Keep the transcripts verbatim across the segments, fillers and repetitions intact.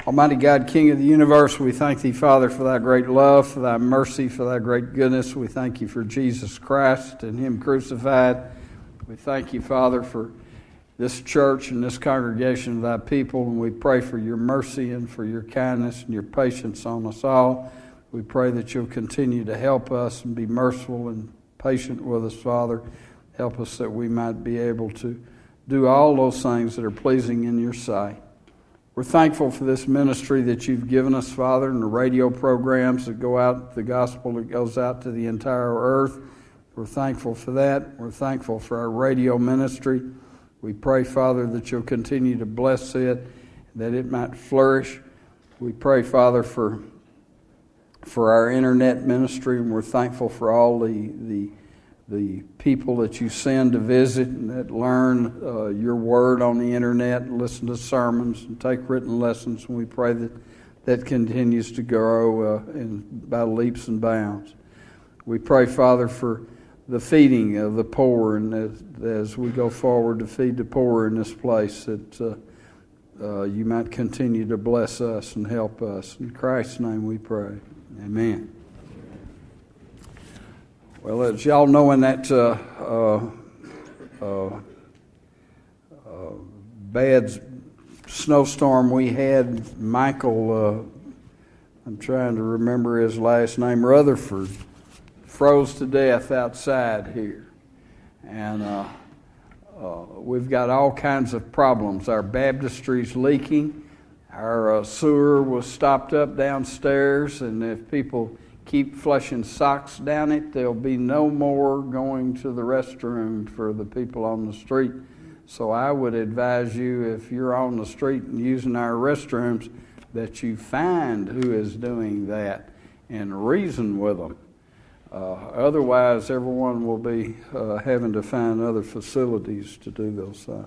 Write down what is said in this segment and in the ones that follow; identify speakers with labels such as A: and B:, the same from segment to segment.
A: Almighty God, King of the universe, we thank Thee, Father, for Thy great love, for Thy mercy, for Thy great goodness. We thank You for Jesus Christ and Him crucified. We thank You, Father, for this church and this congregation of Thy people, and we pray for Your mercy and for Your kindness and Your patience on us all. We pray that You'll continue to help us and be merciful and patient with us, Father. Help us that we might be able to do all those things that are pleasing in Your sight. We're thankful for this ministry that You've given us, Father, and the radio programs that go out, the gospel that goes out to the entire earth. We're thankful for that. We're thankful for our radio ministry. We pray, Father, that You'll continue to bless it, that it might flourish. We pray, Father, for for our internet ministry, and we're thankful for all the the the people that You send to visit and that learn uh, Your word on the internet and listen to sermons and take written lessons. And we pray that that continues to grow uh, in, by leaps and bounds. We pray, Father, for the feeding of the poor, and as, as we go forward to feed the poor in this place, that uh, uh, You might continue to bless us and help us. In Christ's name we pray. Amen. Well, as y'all know, in that uh, uh, uh, uh, bad snowstorm we had, Michael, uh, I'm trying to remember his last name, Rutherford, froze to death outside here. And uh, uh, we've got all kinds of problems. Our baptistry's leaking. Our uh, sewer was stopped up downstairs, and if people keep flushing socks down it, there'll be no more going to the restroom for the people on the street. So I would advise you, if you're on the street and using our restrooms, that you find who is doing that and reason with them. Uh, otherwise, everyone will be uh, having to find other facilities to do those things.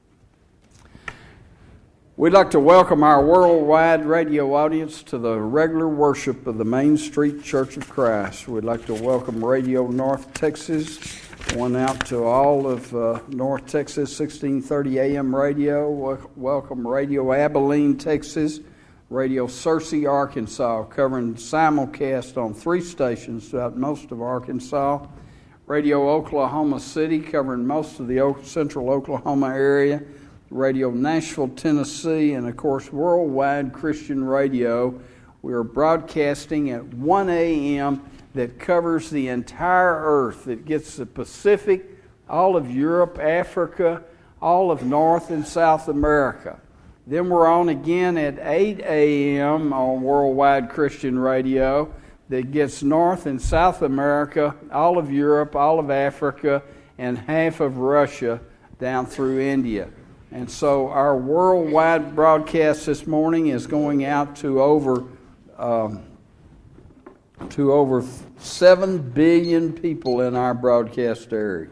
A: We'd like to welcome our worldwide radio audience to the regular worship of the Main Street Church of Christ. We'd like to welcome Radio North Texas, one out to all of uh, North Texas, sixteen thirty A M radio. Welcome Radio Abilene, Texas, Radio Searcy, Arkansas, covering simulcast on three stations throughout most of Arkansas. Radio Oklahoma City, covering most of the central Oklahoma area. Radio Nashville, Tennessee, and of course Worldwide Christian Radio. We are broadcasting at one A M that covers the entire earth. It gets the Pacific, all of Europe, Africa, all of North and South America. Then we're on again at eight A M on Worldwide Christian Radio that gets North and South America, all of Europe, all of Africa, and half of Russia down through India. And so our worldwide broadcast this morning is going out to over um, to over seven billion people in our broadcast area.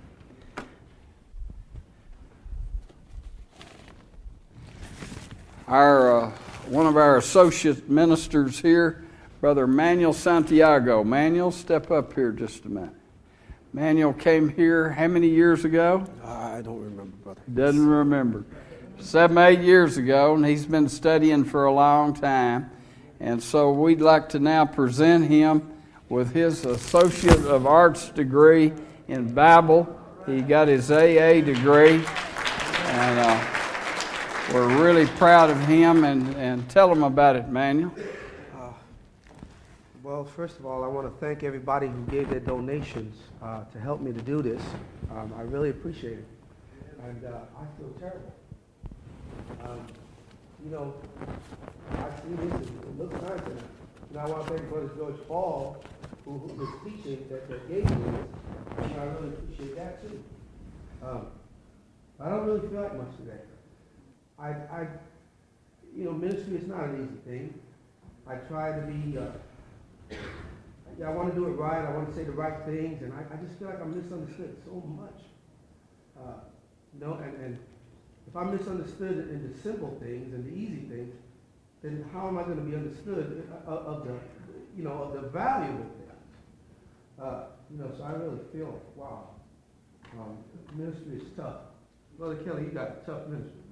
A: Our uh, one of our associate ministers here, Brother Manuel Santiago. Manuel, step up here just a minute. Manuel came here how many years ago?
B: I don't remember, brother.
A: Doesn't remember. Seven, eight years ago, and he's been studying for a long time. And so we'd like to now present him with his Associate of Arts degree in Bible. He got his A A degree, and uh, we're really proud of him. And, and tell him about it, Manuel.
B: Uh, well, first of all, I want to thank everybody who gave their donations uh, to help me to do this. Um, I really appreciate it. And uh, I feel terrible. Um, you know, I see this and it looks nice. And now I want to thank Brother George Paul, who, who was teaching that, that gave me this. And I really appreciate that too. Um, I don't really feel like much today. I, I, you know, ministry is not an easy thing. I try to be, uh, yeah, I want to do it right. I want to say the right things, and I, I just feel like I'm misunderstood so much. Uh, you know, and, and if I'm misunderstood in the simple things and the easy things, then how am I going to be understood of, of the, you know, of the valuable things? Uh, you know, so I really feel, wow, um, ministry is tough. Brother Kelly, you got a tough ministry, bro.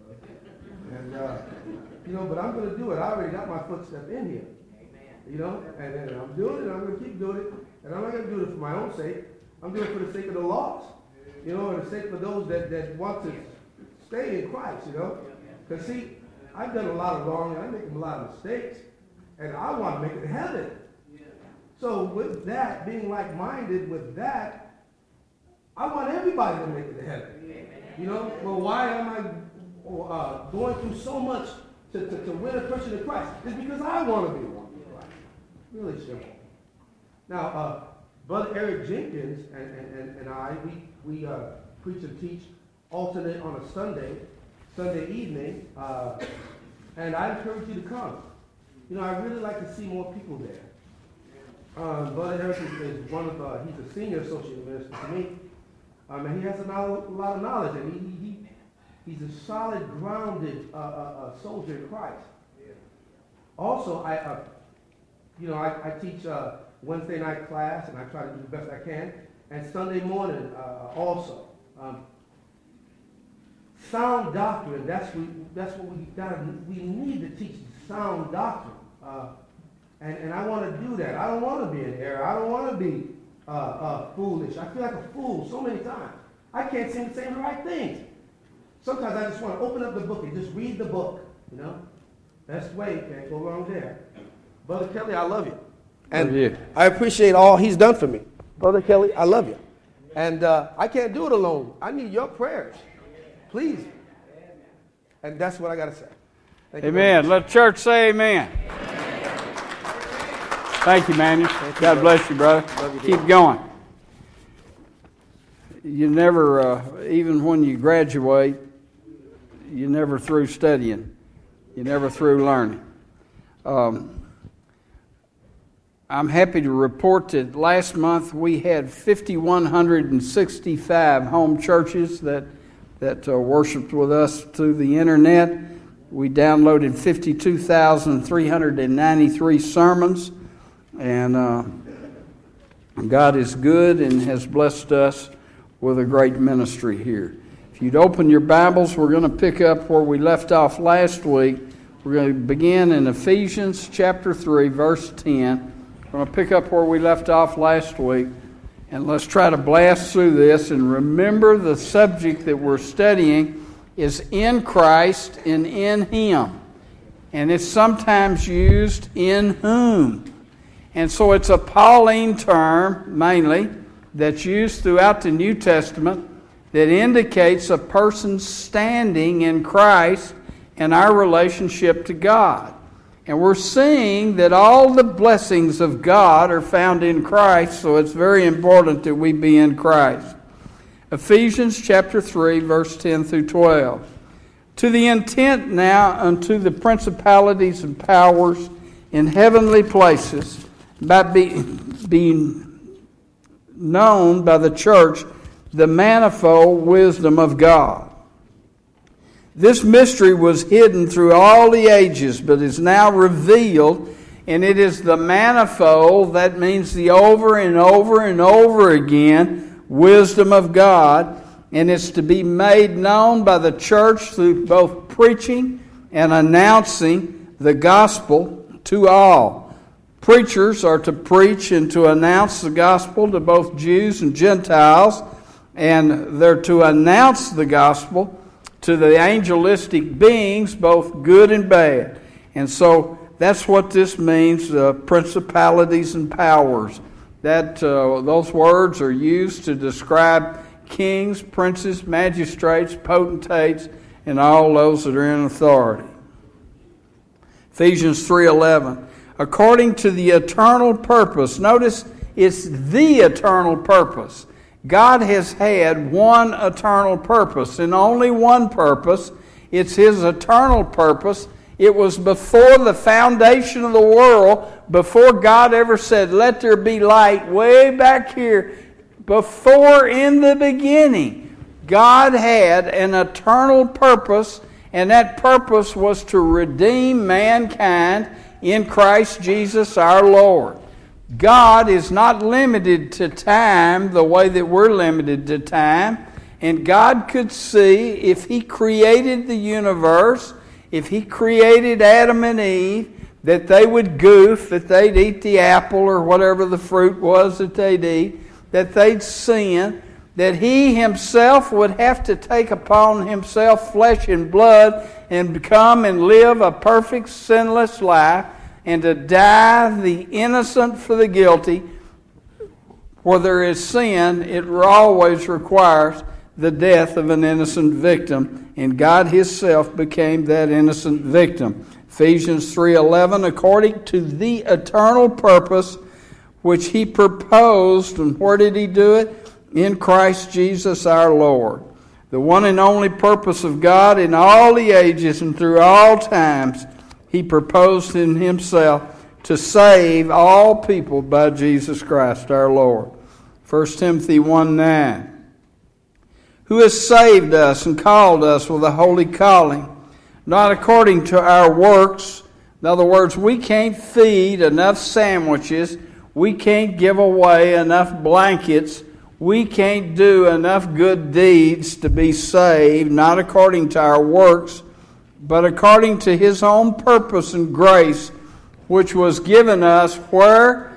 B: And, uh, you know, but I'm going to do it. I already got my footstep in here. You know, and, and I'm doing it, and I'm going to keep doing it. And I'm not going to do it for my own sake. I'm doing it for the sake of the lost. You know, and the sake of those that, that want to stay in Christ, you know. Because, see, I've done a lot of wrong, and I make a lot of mistakes. And I want to make it to heaven. So with that, being like-minded with that, I want everybody to make it to heaven. You know, well, why am I uh, going through so much to, to, to win a person to Christ? It's because I want to be one with Christ. Really simple. Now, uh, Brother Eric Jenkins and, and, and I, we, we uh, preach and teach alternate on a Sunday, Sunday evening, uh, and I encourage you to come. You know, I really like to see more people there. Um, Brother Eric is, is one of, uh, he's a senior associate minister to me, um, and he has a, no, a lot of knowledge, and he, he, he's a solid, grounded uh, uh, uh, soldier in Christ. Also, I, uh, you know, I, I teach uh, Wednesday night class, and I try to do the best I can, and Sunday morning uh, also. Um, sound doctrine, that's, we, that's what we got. We need to teach sound doctrine. Uh, and, and I want to do that. I don't want to be in error. I don't want to be uh, uh, foolish. I feel like a fool so many times. I can't seem to say the right things. Sometimes I just want to open up the book and just read the book, you know. That's the way. Can't go wrong there. Brother Kelly, I love you. And
A: Love you.
B: I appreciate all he's done for me. Brother Kelly, I love you. And uh, I can't do it alone. I need your prayers. Please. And that's what I got to say. Thank
A: Amen. Let the church say amen. Thank you, man.
B: Thank you,
A: God
B: brother.
A: bless you, brother.
B: Love you,
A: Keep
B: dear.
A: going. You never, uh, even when you graduate, you never through studying. You never through learning. Um, I'm happy to report that last month we had five thousand one hundred sixty-five home churches that that uh, worshiped with us through the internet. We downloaded fifty-two thousand three hundred ninety-three sermons, and uh, God is good and has blessed us with a great ministry here. If you'd open your Bibles, we're going to pick up where we left off last week. We're going to begin in Ephesians chapter three, verse ten. We're going to pick up where we left off last week, and let's try to blast through this. And remember, the subject that we're studying is in Christ and in Him. And it's sometimes used in whom. And so it's a Pauline term, mainly, that's used throughout the New Testament that indicates a person's standing in Christ and our relationship to God. And we're seeing that all the blessings of God are found in Christ, so it's very important that we be in Christ. Ephesians chapter three, verse ten through twelve. To the intent now unto the principalities and powers in heavenly places, by be, being known by the church the manifold wisdom of God. This mystery was hidden through all the ages, but is now revealed, and it is the manifold, that means the over and over and over again, wisdom of God, and it's to be made known by the church through both preaching and announcing the gospel to all. Preachers are to preach and to announce the gospel to both Jews and Gentiles, and they're to announce the gospel to the angelistic beings, both good and bad. And so that's what this means, uh, principalities and powers. That uh, those words are used to describe kings, princes, magistrates, potentates, and all those that are in authority. Ephesians three eleven. According to the eternal purpose. Notice it's the eternal purpose. God has had one eternal purpose, and only one purpose. It's His eternal purpose. It was before the foundation of the world, before God ever said, let there be light, way back here. Before, in the beginning, God had an eternal purpose, and that purpose was to redeem mankind in Christ Jesus our Lord. God is not limited to time the way that we're limited to time, And God could see if He created the universe, if He created Adam and Eve, that they would goof, that they'd eat the apple or whatever the fruit was that they'd eat, that they'd sin, that He Himself would have to take upon Himself flesh and blood and come and live a perfect sinless life, and to die the innocent for the guilty. Where there is sin, it always requires the death of an innocent victim, and God Himself became that innocent victim. Ephesians three eleven, according to the eternal purpose which He proposed, and where did He do it? In Christ Jesus our Lord. The one and only purpose of God in all the ages and through all times, He proposed in Himself to save all people by Jesus Christ our Lord. First Timothy one nine. Who has saved us and called us with a holy calling, not according to our works. In other words, we can't feed enough sandwiches. We can't give away enough blankets. We can't do enough good deeds to be saved, not according to our works, but according to His own purpose and grace, which was given us where?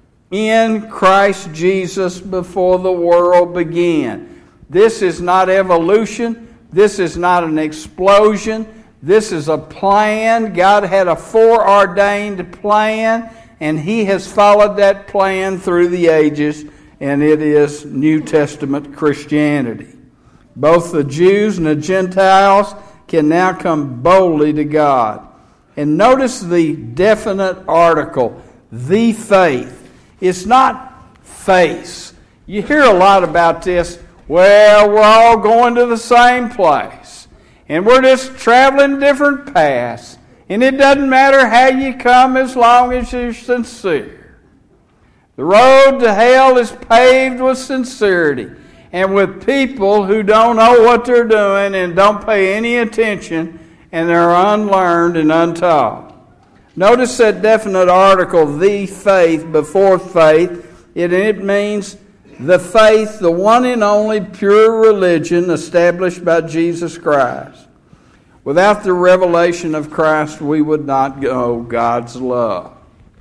A: In Christ Jesus before the world began. This is not evolution. This is not an explosion. This is a plan. God had a foreordained plan, and He has followed that plan through the ages, and it is New Testament Christianity. Both the Jews and the Gentiles can now come boldly to God. And notice the definite article, the faith. It's not face. You hear a lot about this. Well, we're all going to the same place, and we're just traveling different paths, and it doesn't matter how you come as long as you're sincere. The road to hell is paved with sincerity and with people who don't know what they're doing and don't pay any attention, and they're unlearned and untaught. Notice that definite article, the faith, before faith. It, it means the faith, the one and only pure religion established by Jesus Christ. Without the revelation of Christ, we would not know God's love.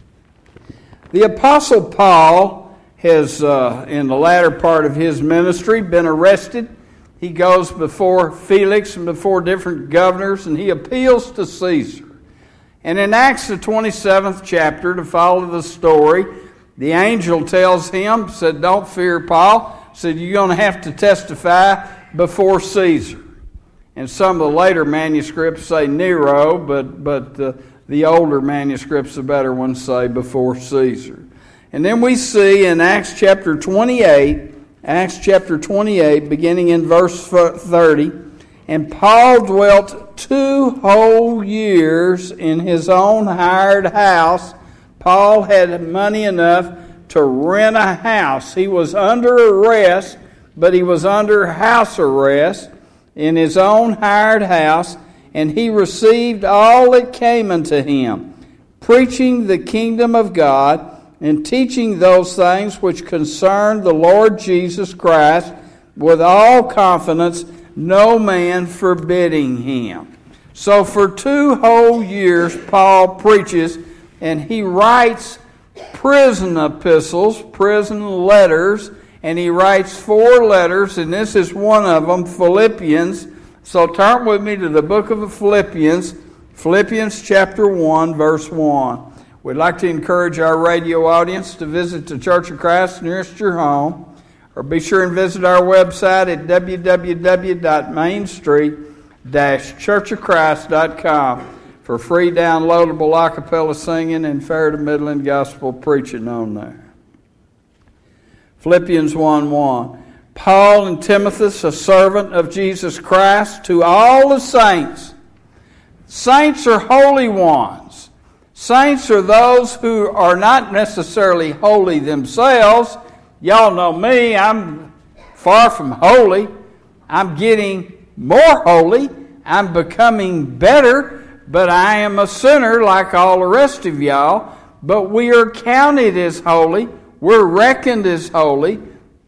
A: The Apostle Paul has, uh, in the latter part of his ministry, been arrested. He goes before Felix and before different governors, and he appeals to Caesar. And in Acts the twenty-seventh chapter, to follow the story, the angel tells him, said, don't fear, Paul. Said, you're going to have to testify before Caesar. And some of the later manuscripts say Nero, but, but uh, the older manuscripts, the better ones, say before Caesar. And then we see in Acts chapter twenty-eight, Acts chapter twenty-eight, beginning in verse thirty, and Paul dwelt two whole years in his own hired house. Paul had money enough to rent a house. He was under arrest, but he was under house arrest in his own hired house, and he received all that came unto him, preaching the kingdom of God and teaching those things which concern the Lord Jesus Christ with all confidence, no man forbidding him. So for two whole years, Paul preaches, and he writes prison epistles, prison letters, and he writes four letters, and this is one of them, Philippians. So turn with me to the book of Philippians, Philippians chapter one, verse one. We'd like to encourage our radio audience to visit the Church of Christ nearest your home, or be sure and visit our website at w w w dot main street dash church of christ dot com for free downloadable a cappella singing and fair to Midland gospel preaching on there. Philippians one one. Paul and Timothy, a servant of Jesus Christ, to all the saints. Saints are holy ones. Saints are those who are not necessarily holy themselves. Y'all know me, I'm far from holy. I'm getting more holy. I'm becoming better, but I am a sinner like all the rest of y'all. But we are counted as holy. We're reckoned as holy.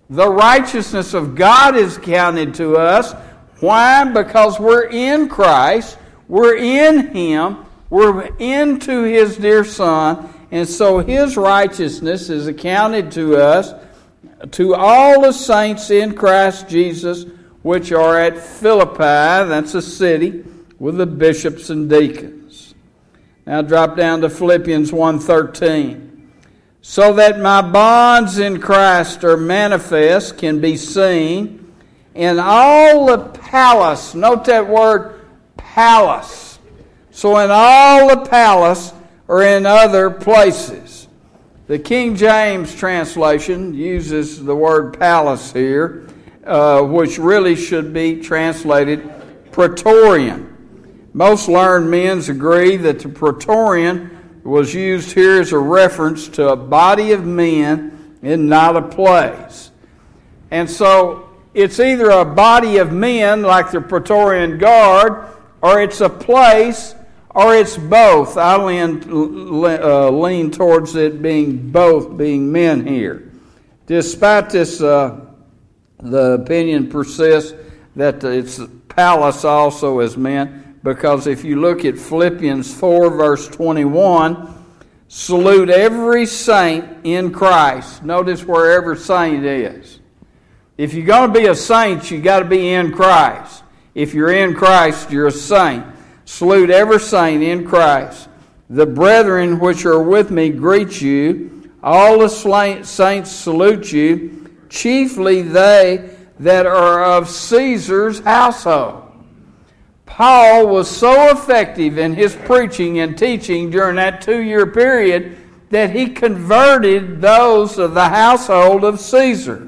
A: The righteousness of God is counted to us. Why? Because we're in Christ. We're in Him. We're into His dear Son. And so His righteousness is accounted to us, to all the saints in Christ Jesus, which are at Philippi. That's a city with the bishops and deacons. Now drop down to Philippians one thirteen. So that my bonds in Christ are manifest, can be seen in all the palace. Note that word, palace. So in all the palace or in other places. The King James translation uses the word palace here, uh, which really should be translated praetorian. Most learned men agree that the praetorian was used here as a reference to a body of men and not a place. And so it's either a body of men like the Praetorian Guard, or it's a place, or it's both. I lean, uh, lean towards it being both, being men here. Despite this, uh, the opinion persists that it's palace also as men, because if you look at Philippians four, verse twenty-one, salute every saint in Christ. Notice where every saint is. If you're going to be a saint, you got to be in Christ. If you're in Christ, you're a saint. Salute every saint in Christ. The brethren which are with me greet you. All the saints salute you, chiefly they that are of Caesar's household. Paul was so effective in his preaching and teaching during that two-year period that he converted those of the household of Caesar.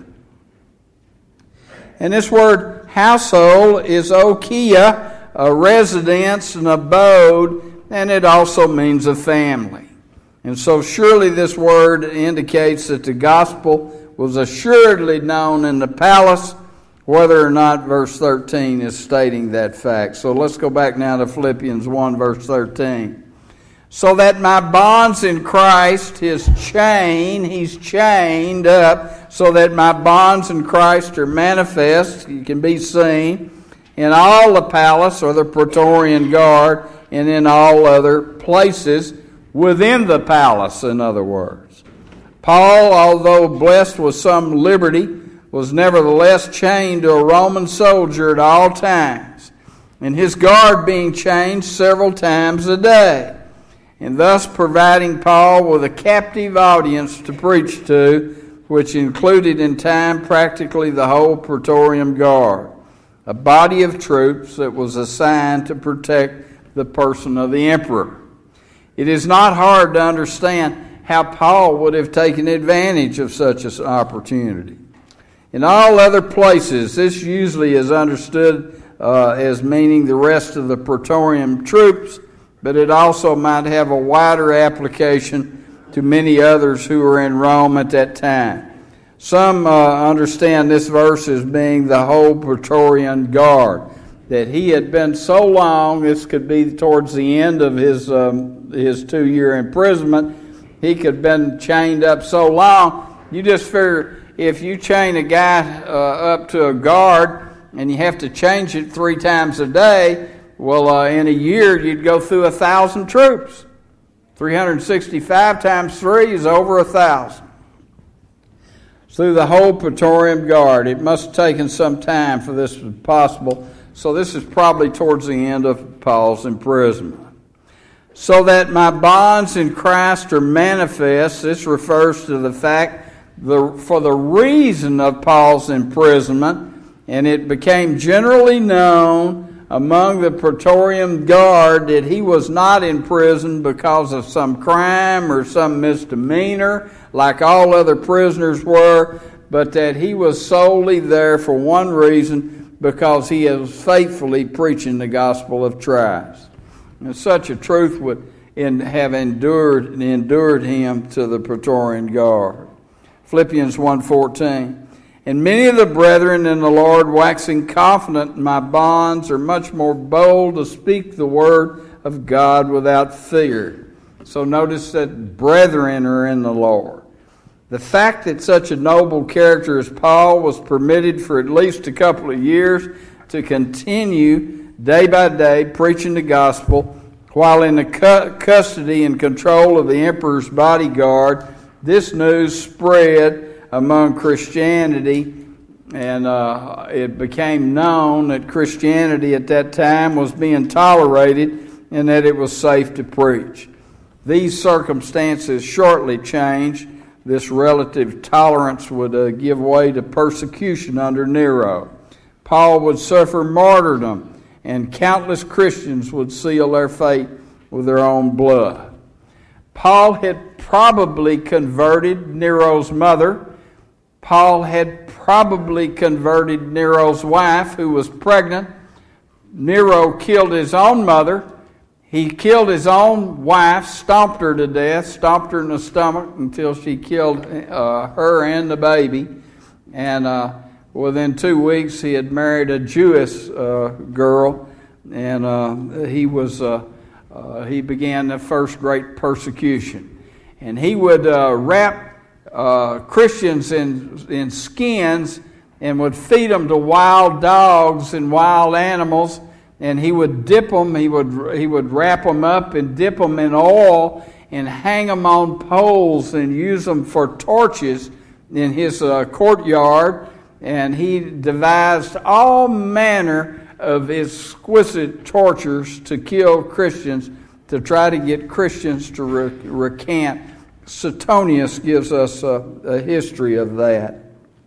A: And this word household is okia, a residence, an abode, and it also means a family. And so surely this word indicates that the gospel was assuredly known in the palace, whether or not verse thirteen is stating that fact. So let's go back now to Philippians one, verse thirteen. So that my bonds in Christ, his chain, he's chained up, so that my bonds in Christ are manifest, you can be seen, in all the palace or the Praetorian Guard, and in all other places within the palace, in other words. Paul, although blessed with some liberty, was nevertheless chained to a Roman soldier at all times, and his guard being changed several times a day, and thus providing Paul with a captive audience to preach to, which included in time practically the whole Praetorian Guard, a body of troops that was assigned to protect the person of the emperor. It is not hard to understand how Paul would have taken advantage of such an opportunity. In all other places, this usually is understood uh, as meaning the rest of the Praetorian troops, but it also might have a wider application to many others who were in Rome at that time. Some uh, understand this verse as being the whole Praetorian Guard, that he had been so long, this could be towards the end of his, um, his two-year imprisonment, he could have been chained up so long, you just figure, if you chain a guy uh, up to a guard and you have to change it three times a day, well, uh, in a year you'd go through a thousand troops. three hundred sixty-five times three is over a thousand. Through the whole Praetorian Guard. It must have taken some time for this to be possible. So this is probably towards the end of Paul's imprisonment. So that my bonds in Christ are manifest. This refers to the fact The, for the reason of Paul's imprisonment, and it became generally known among the Praetorian Guard that he was not in prison because of some crime or some misdemeanor, like all other prisoners were, but that he was solely there for one reason, because he was faithfully preaching the gospel of Christ. And such a truth would have endured and endured him to the Praetorian Guard. Philippians one fourteen. And many of the brethren in the Lord, waxing confident in my bonds, are much more bold to speak the word of God without fear. So notice that brethren are in the Lord. The fact that such a noble character as Paul was permitted for at least a couple of years to continue day by day preaching the gospel while in the cu- custody and control of the emperor's bodyguard, this news spread among Christianity, and uh, it became known that Christianity at that time was being tolerated and that it was safe to preach. These circumstances shortly changed. This relative tolerance would uh, give way to persecution under Nero. Paul would suffer martyrdom, and countless Christians would seal their fate with their own blood. Paul had probably converted Nero's mother. Paul had probably converted Nero's wife, who was pregnant. Nero killed his own mother. He killed his own wife, stomped her to death, stomped her in the stomach until she killed uh, her and the baby. And uh, within two weeks, he had married a Jewish uh, girl, and uh, he was uh, uh, he began the first great persecution. And he would uh, wrap uh, Christians in in skins and would feed them to wild dogs and wild animals. And he would dip them, he would he would wrap them up and dip them in oil and hang them on poles and use them for torches in his uh, courtyard. And he devised all manner of exquisite tortures to kill Christians, to try to get Christians to re- recant. Suetonius gives us a, a history of that.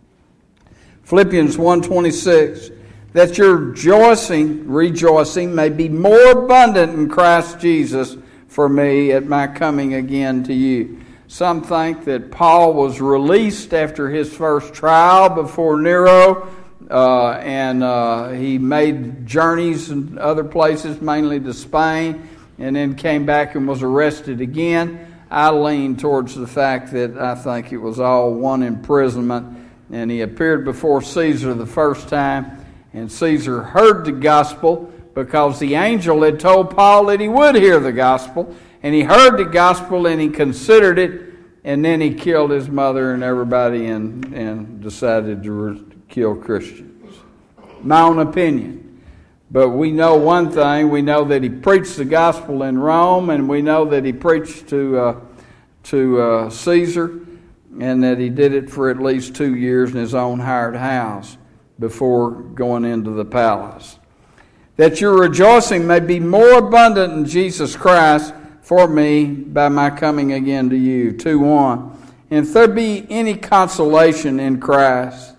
A: Philippians one twenty-six, that your rejoicing, rejoicing may be more abundant in Christ Jesus for me at my coming again to you. Some think that Paul was released after his first trial before Nero, uh, and uh, he made journeys in other places, mainly to Spain, and then came back and was arrested again. I lean towards the fact that I think it was all one imprisonment, and he appeared before Caesar the first time, and Caesar heard the gospel because the angel had told Paul that he would hear the gospel. And he heard the gospel and he considered it. And then he killed his mother and everybody and, and decided to re- kill Christians. My own opinion. But we know one thing. We know that he preached the gospel in Rome. And we know that he preached to, uh, to uh, Caesar. And that he did it for at least two years in his own hired house before going into the palace. That your rejoicing may be more abundant in Jesus Christ for me by my coming again to you. two one. And if there be any consolation in Christ,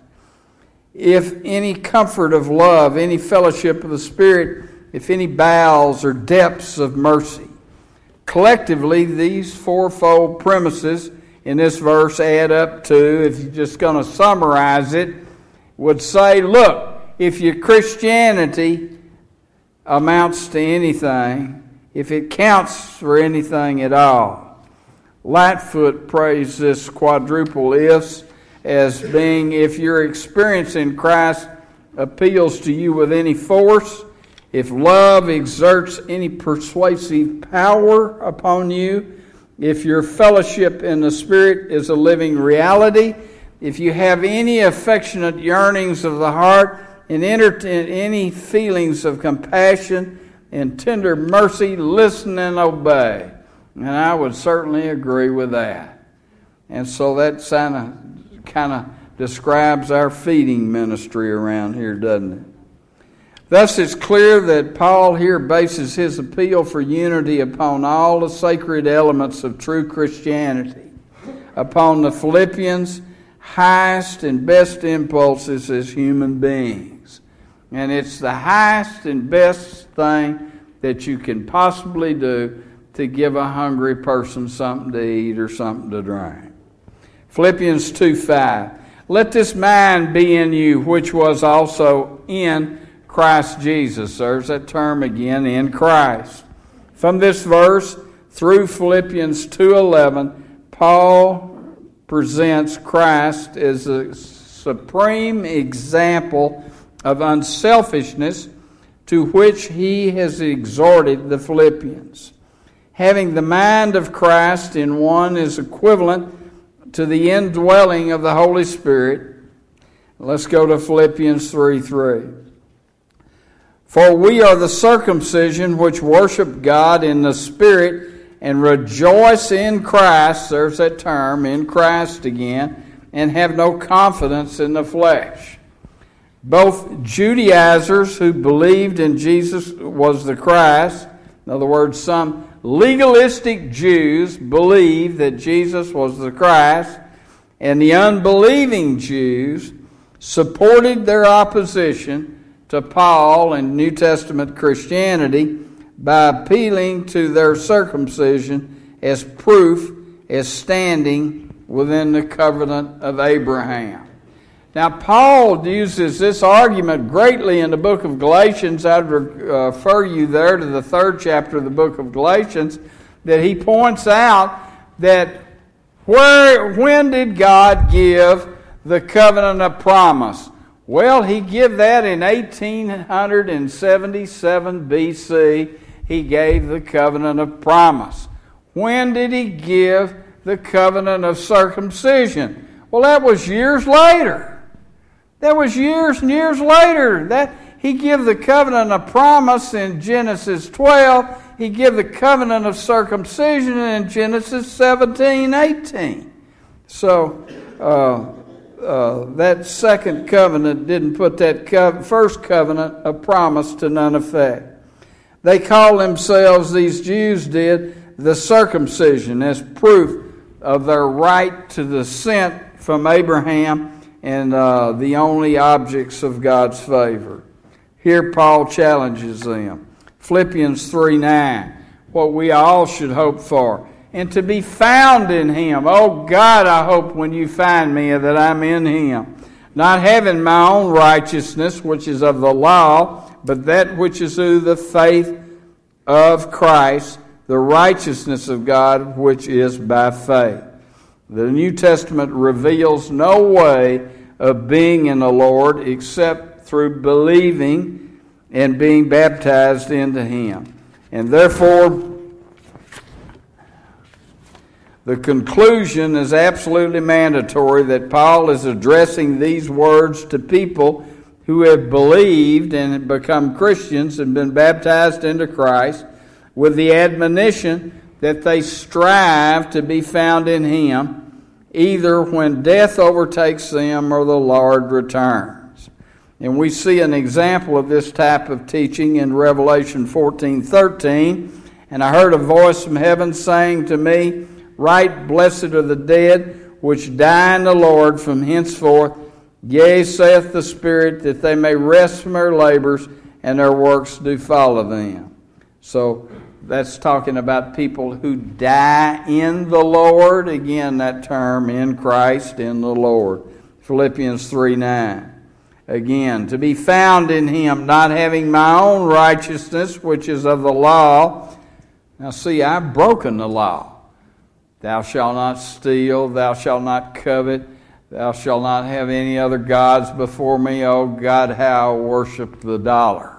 A: if any comfort of love, any fellowship of the Spirit, if any bowels or depths of mercy. Collectively, these fourfold premises in this verse add up to, if you're just going to summarize it, would say, look, if your Christianity amounts to anything, if it counts for anything at all, Lightfoot praised this quadruple ifs as being, if your experience in Christ appeals to you with any force, if love exerts any persuasive power upon you, if your fellowship in the Spirit is a living reality, if you have any affectionate yearnings of the heart and entertain any feelings of compassion and tender mercy, listen and obey. And I would certainly agree with that. And so that kind of kind of describes our feeding ministry around here, doesn't it? Thus it's clear that Paul here bases his appeal for unity upon all the sacred elements of true Christianity, upon the Philippians' highest and best impulses as human beings. And it's the highest and best thing that you can possibly do to give a hungry person something to eat or something to drink. Philippians two five. Let this mind be in you, which was also in Christ Jesus. There's that term again, in Christ. From this verse through Philippians two eleven, Paul presents Christ as a supreme example of unselfishness to which he has exhorted the Philippians. Having the mind of Christ in one is equivalent to the indwelling of the Holy Spirit. Let's go to Philippians three three. For we are the circumcision which worship God in the Spirit and rejoice in Christ, there's that term, in Christ again, and have no confidence in the flesh. Both Judaizers who believed in Jesus was the Christ, in other words, some legalistic Jews believed that Jesus was the Christ, and the unbelieving Jews supported their opposition to Paul and New Testament Christianity by appealing to their circumcision as proof as standing within the covenant of Abraham. Now, Paul uses this argument greatly in the book of Galatians. I'd refer you there to the third chapter of the book of Galatians, that he points out that where, when did God give the covenant of promise? Well, he gave that in eighteen seventy-seven B C. He gave the covenant of promise. When did he give the covenant of circumcision? Well, that was years later. That was years and years later. That he gave the covenant of promise in Genesis twelve. He gave the covenant of circumcision in Genesis seventeen, eighteen. So, uh, Uh, that second covenant didn't put that co- first covenant of promise to none effect. They call themselves, these Jews did, the circumcision as proof of their right to descent from Abraham and uh, the only objects of God's favor. Here Paul challenges them. Philippians three nine, what we all should hope for. And to be found in Him. Oh God, I hope when you find me that I'm in Him. Not having my own righteousness, which is of the law, but that which is through the faith of Christ, the righteousness of God, which is by faith. The New Testament reveals no way of being in the Lord except through believing and being baptized into Him. And therefore, the conclusion is absolutely mandatory that Paul is addressing these words to people who have believed and have become Christians and been baptized into Christ with the admonition that they strive to be found in Him either when death overtakes them or the Lord returns. And we see an example of this type of teaching in Revelation fourteen thirteen. And I heard a voice from heaven saying to me, Right, blessed are the dead which die in the Lord from henceforth. Yea, saith the Spirit, that they may rest from their labors, and their works do follow them. So that's talking about people who die in the Lord. Again, that term, in Christ, in the Lord. Philippians three nine. Again, to be found in Him, not having my own righteousness, which is of the law. Now see, I've broken the law. Thou shalt not steal, thou shalt not covet, thou shalt not have any other gods before me. Oh God, how I worship the dollar.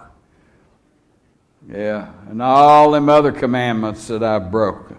A: Yeah, and all them other commandments that I've broken.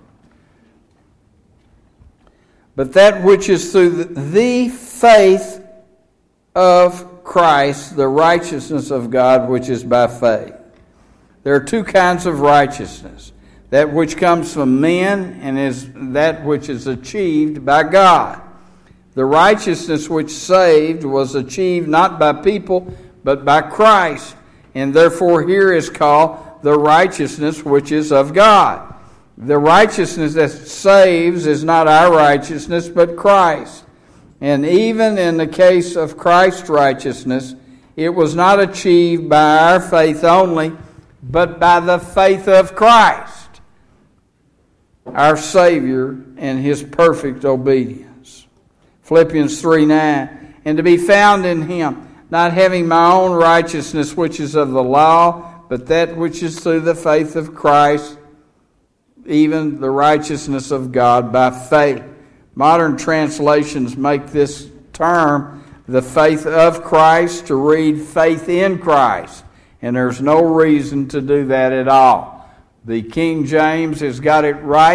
A: But that which is through the faith of Christ, the righteousness of God, which is by faith. There are two kinds of righteousness. That which comes from men and is that which is achieved by God. The righteousness which saved was achieved not by people, but by Christ. And therefore here is called the righteousness which is of God. The righteousness that saves is not our righteousness, but Christ. And even in the case of Christ's righteousness, it was not achieved by our faith only, but by the faith of Christ, our Savior, and His perfect obedience. Philippians three nine, and to be found in Him, not having my own righteousness which is of the law, but that which is through the faith of Christ, even the righteousness of God by faith. Modern translations make this term, the faith of Christ, to read faith in Christ. And there's no reason to do that at all. The King James has got it right.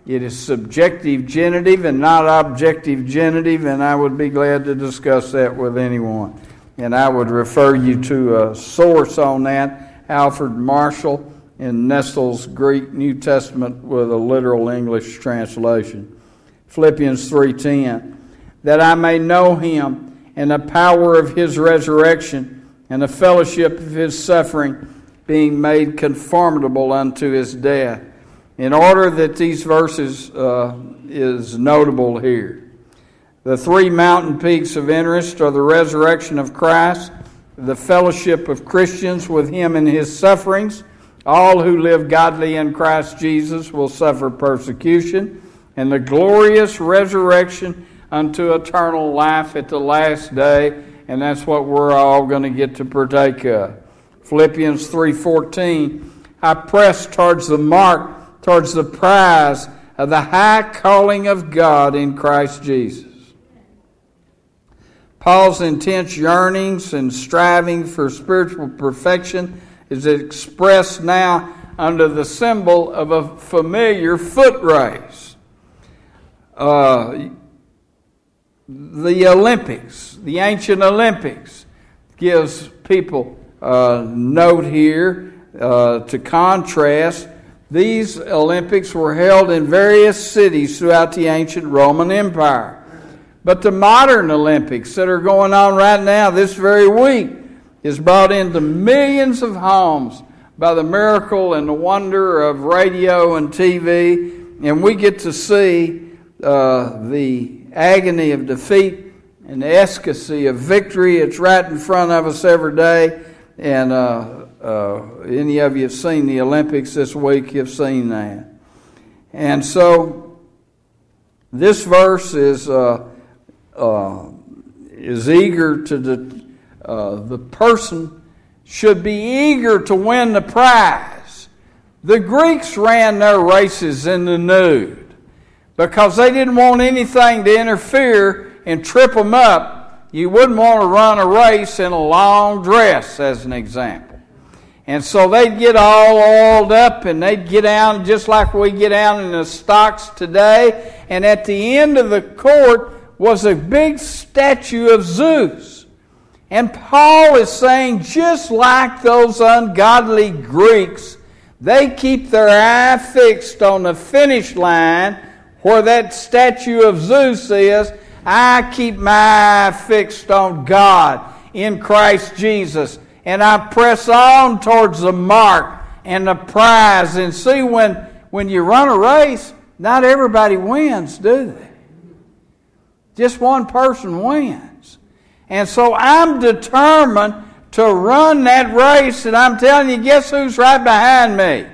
A: It is subjective genitive and not objective genitive, and I would be glad to discuss that with anyone. And I would refer you to a source on that, Alfred Marshall in Nestle's Greek New Testament with a literal English translation. Philippians three ten, that I may know him and the power of his resurrection and the fellowship of his suffering, being made conformable unto his death. In order that these verses uh, is notable here. The three mountain peaks of interest are the resurrection of Christ, the fellowship of Christians with him in his sufferings. All who live godly in Christ Jesus will suffer persecution, and the glorious resurrection unto eternal life at the last day, and that's what we're all going to get to partake of. Philippians three fourteen, I press towards the mark, towards the prize of the high calling of God in Christ Jesus. Paul's intense yearnings and striving for spiritual perfection is expressed now under the symbol of a familiar foot race. Uh, the Olympics, the ancient Olympics, gives people a note here uh, to contrast. These Olympics were held in various cities throughout the ancient Roman Empire. But the modern Olympics that are going on right now, this very week, is brought into millions of homes by the miracle and the wonder of radio and T V. And we get to see uh, the agony of defeat and the ecstasy of victory. It's right in front of us every day. And uh, uh, any of you have seen the Olympics this week, you've seen that. And so this verse is uh, uh, is eager to the uh, the person should be eager to win the prize. The Greeks ran their races in the nude because they didn't want anything to interfere and trip them up. You wouldn't want to run a race in a long dress, as an example. And so they'd get all oiled up and they'd get down just like we get down in the stocks today. And at the end of the court was a big statue of Zeus. And Paul is saying, just like those ungodly Greeks, they keep their eye fixed on the finish line where that statue of Zeus is. I keep my eye fixed on God in Christ Jesus. And I press on towards the mark and the prize. And see, when, when you run a race, not everybody wins, do they? Just one person wins. And so I'm determined to run that race. And I'm telling you, guess who's right behind me?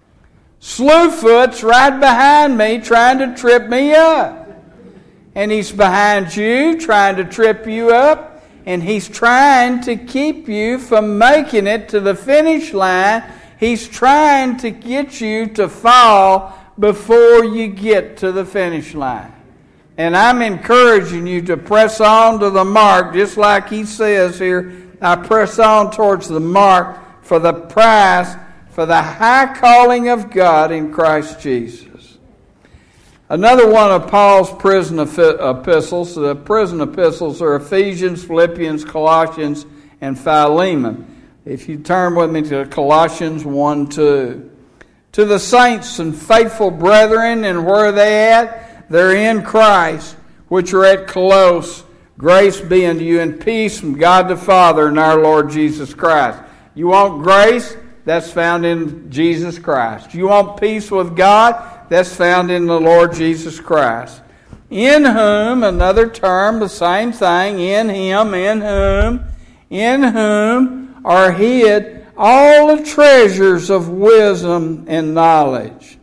A: Slewfoot's right behind me trying to trip me up. And he's behind you trying to trip you up. And he's trying to keep you from making it to the finish line. He's trying to get you to fall before you get to the finish line. And I'm encouraging you to press on to the mark, just like he says here, I press on towards the mark for the prize, for the high calling of God in Christ Jesus. Another one of Paul's prison epistles, the prison epistles are Ephesians, Philippians, Colossians, and Philemon. If you turn with me to Colossians one two. To the saints and faithful brethren, and where are they at? They're in Christ, which are at Colossus. Grace be unto you and peace from God the Father and our Lord Jesus Christ. You want grace? That's found in Jesus Christ. You want peace with God? That's found in the Lord Jesus Christ. In whom, another term, the same thing, in Him, in whom, in whom are hid all the treasures of wisdom and knowledge.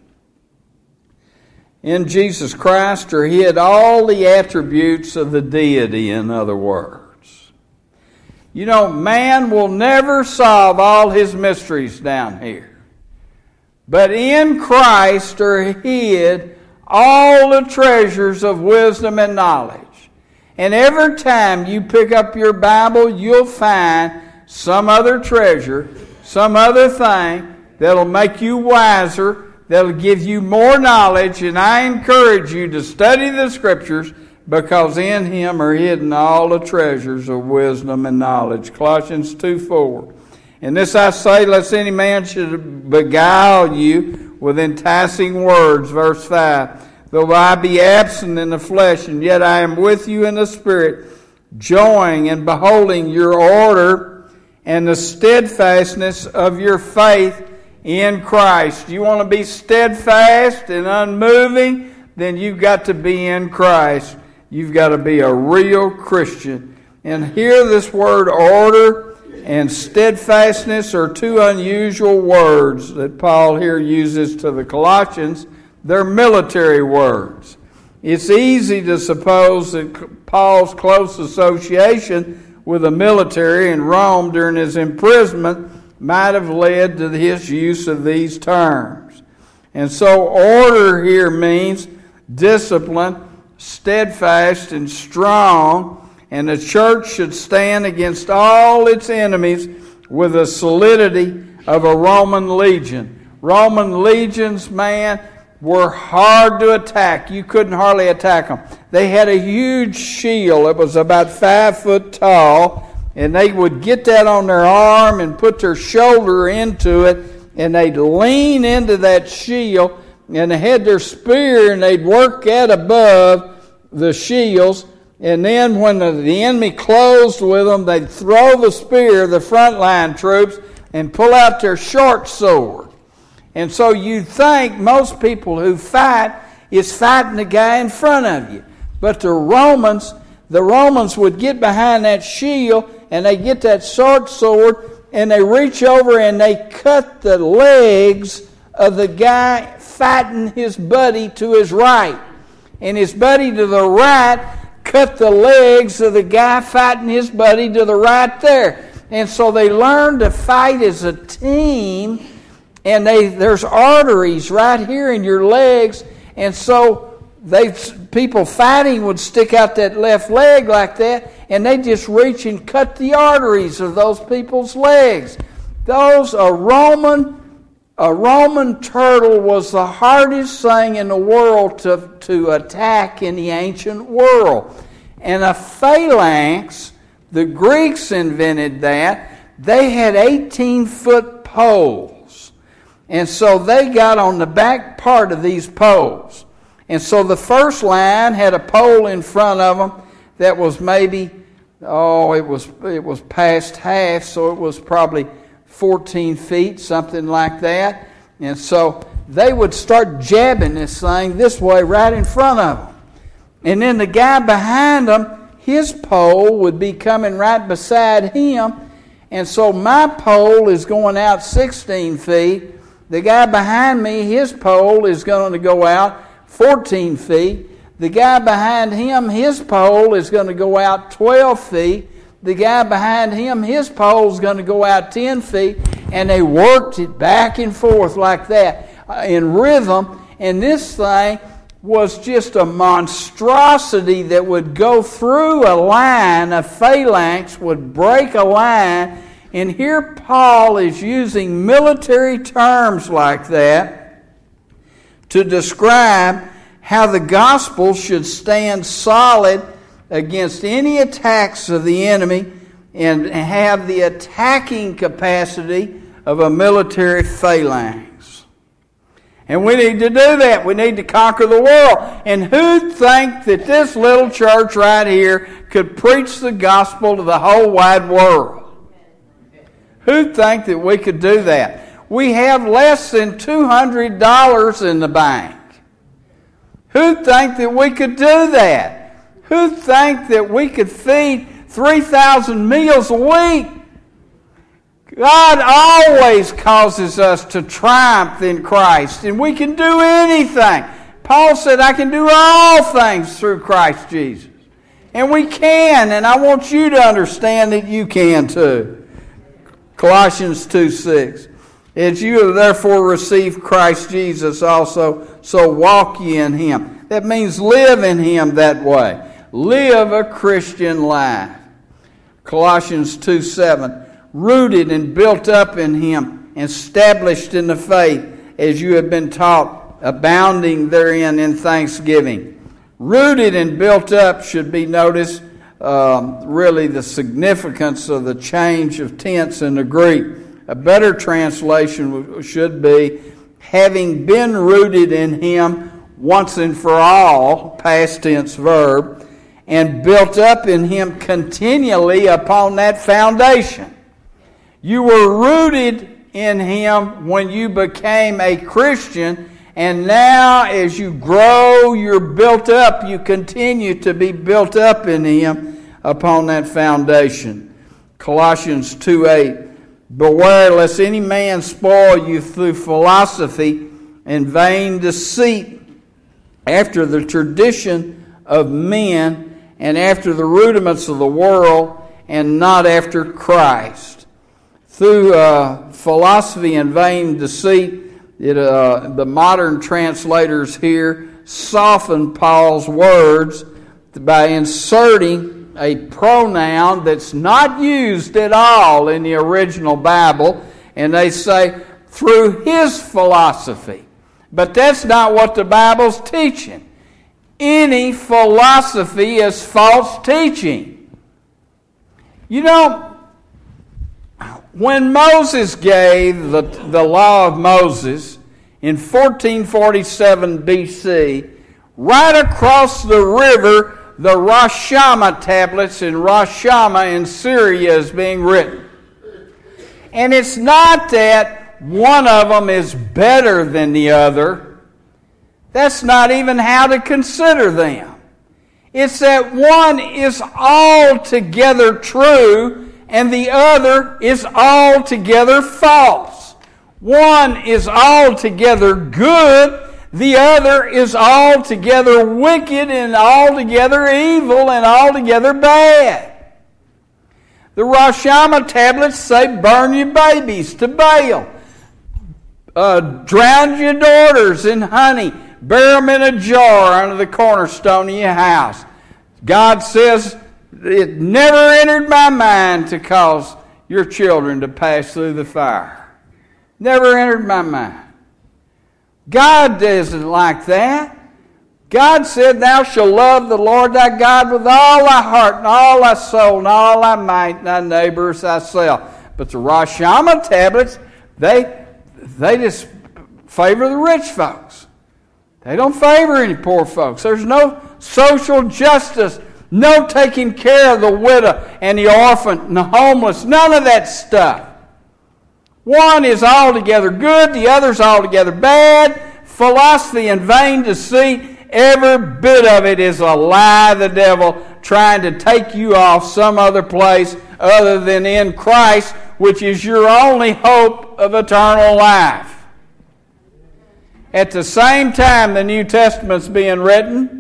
A: In Jesus Christ are hid all the attributes of the deity, in other words. You know, man will never solve all his mysteries down here. But in Christ are hid all the treasures of wisdom and knowledge. And every time you pick up your Bible, you'll find some other treasure, some other thing that'll make you wiser, that'll give you more knowledge, and I encourage you to study the Scriptures, because in Him are hidden all the treasures of wisdom and knowledge. Colossians two four. And this I say, lest any man should beguile you with enticing words. Verse five. Though I be absent in the flesh, and yet I am with you in the Spirit, joying and beholding your order and the steadfastness of your faith in Christ. You want to be steadfast and unmoving? Then you've got to be in Christ. You've got to be a real Christian. And here this word order and steadfastness are two unusual words that Paul here uses to the Colossians. They're military words. It's easy to suppose that Paul's close association with the military in Rome during his imprisonment might have led to his use of these terms. And so order here means discipline, steadfast and strong, and the church should stand against all its enemies with the solidity of a Roman legion. Roman legions, man, were hard to attack. You couldn't hardly attack them. They had a huge shield. It was about five foot tall, and they would get that on their arm and put their shoulder into it, and they'd lean into that shield, and they had their spear, and they'd work at above the shields, and then when the, the enemy closed with them, they'd throw the spear, the front line troops, and pull out their short sword. And so you think most people who fight is fighting the guy in front of you. But the Romans, the Romans would get behind that shield, and they get that short sword, and they reach over and they cut the legs of the guy fighting his buddy to his right. And his buddy to the right cut the legs of the guy fighting his buddy to the right there. And so they learned to fight as a team, and they there's arteries right here in your legs, and so they people fighting would stick out that left leg like that, and they just reach and cut the arteries of those people's legs. Those a Roman a Roman turtle was the hardest thing in the world to, to attack in the ancient world. And a phalanx, the Greeks invented that. They had eighteen-foot poles. And so they got on the back part of these poles. And so the first line had a pole in front of them that was maybe, oh, it was it was past half, so it was probably fourteen feet, something like that. And so they would start jabbing this thing this way right in front of them. And then the guy behind them, his pole would be coming right beside him. And so my pole is going out sixteen feet. The guy behind me, his pole is going to go out fourteen feet. The guy behind him, his pole is going to go out twelve feet. The guy behind him, his pole is going to go out ten feet. And they worked it back and forth like that in rhythm. And this thing was just a monstrosity that would go through a line. A phalanx would break a line. And here Paul is using military terms like that to describe how the gospel should stand solid against any attacks of the enemy and have the attacking capacity of a military phalanx. And we need to do that. We need to conquer the world. And who'd think that this little church right here could preach the gospel to the whole wide world? Who'd think that we could do that? We have less than two hundred dollars in the bank. Who'd think that we could do that? Who'd think that we could feed three thousand meals a week? God always causes us to triumph in Christ, and we can do anything. Paul said, I can do all things through Christ Jesus. And we can, and I want you to understand that you can too. Colossians two six. As you have therefore received Christ Jesus also, so walk ye in Him. That means live in Him that way. Live a Christian life. Colossians two seven. Rooted and built up in Him, established in the faith, as you have been taught, abounding therein in thanksgiving. Rooted and built up should be noticed, um, really the significance of the change of tense in the Greek. A better translation should be, having been rooted in him once and for all, past tense verb, and built up in him continually upon that foundation. You were rooted in him when you became a Christian, and now as you grow, you're built up. You continue to be built up in him upon that foundation. Colossians two eight, beware lest any man spoil you through philosophy and vain deceit, after the tradition of men and after the rudiments of the world, and not after Christ. Through uh, philosophy and vain deceit, It, uh, the modern translators here soften Paul's words by inserting a pronoun that's not used at all in the original Bible, and they say, through his philosophy. But that's not what the Bible's teaching. Any philosophy is false teaching. You know, when Moses gave the, the law of Moses in fourteen forty-seven B C, right across the river, the Rosh Hashanah tablets in Rosh Hashanah in Syria is being written. And it's not that one of them is better than the other. That's not even how to consider them. It's that one is altogether true and the other is altogether false. One is altogether good, the other is altogether wicked and altogether evil and altogether bad. The Rosh Hashanah tablets say, burn your babies to Baal, uh, drown your daughters in honey, bury them in a jar under the cornerstone of your house. God says, it never entered my mind to cause your children to pass through the fire. Never entered my mind. God isn't like that. God said, thou shalt love the Lord thy God with all thy heart and all thy soul and all thy might, and thy neighbor as thyself. But the Rosh Hashanah tablets, they, they just favor the rich folks. They don't favor any poor folks. There's no social justice. No taking care of the widow and the orphan and the homeless. None of that stuff. One is altogether good, the other is altogether bad. Philosophy and vain deceit, every bit of it is a lie of the devil trying to take you off some other place other than in Christ, which is your only hope of eternal life. At the same time the New Testament's being written,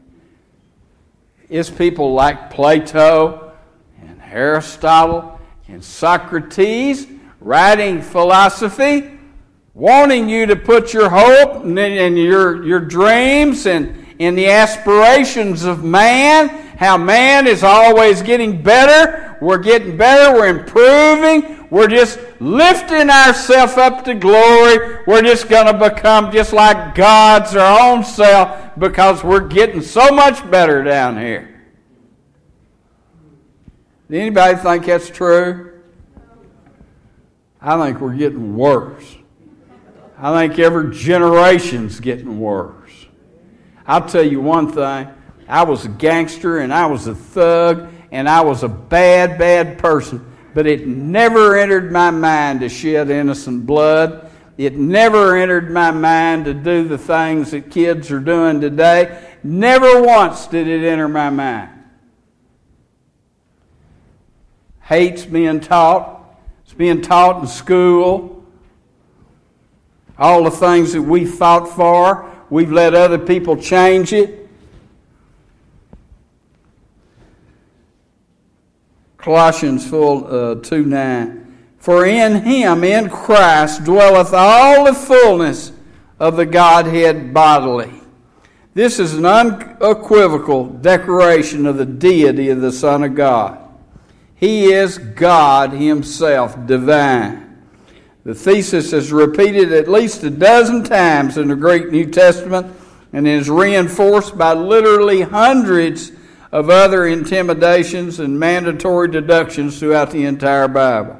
A: is people like Plato and Aristotle and Socrates writing philosophy, wanting you to put your hope and your, your dreams and in the aspirations of man, how man is always getting better. We're getting better. We're improving. We're just lifting ourselves up to glory. We're just going to become just like God's our own self because we're getting so much better down here. Does anybody think that's true? I think we're getting worse. I think every generation's getting worse. I'll tell you one thing. I was a gangster and I was a thug and I was a bad, bad person. But it never entered my mind to shed innocent blood. It never entered my mind to do the things that kids are doing today. Never once did it enter my mind. Hate's being taught. It's being taught in school. All the things that we fought for, we've let other people change it. Colossians full, uh, two nine. For in him, in Christ, dwelleth all the fullness of the Godhead bodily. This is an unequivocal declaration of the deity of the Son of God. He is God himself, divine. The thesis is repeated at least a dozen times in the Greek New Testament and is reinforced by literally hundreds of other intimidations and mandatory deductions throughout the entire Bible.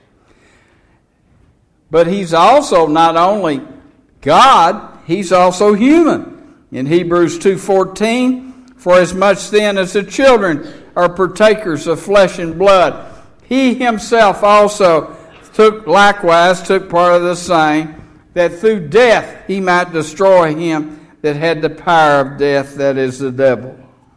A: But he's also not only God, he's also human. In Hebrews two fourteen, for as much then as the children are partakers of flesh and blood, he himself also took likewise took part of the same, that through death he might destroy him that had the power of death, that is the devil.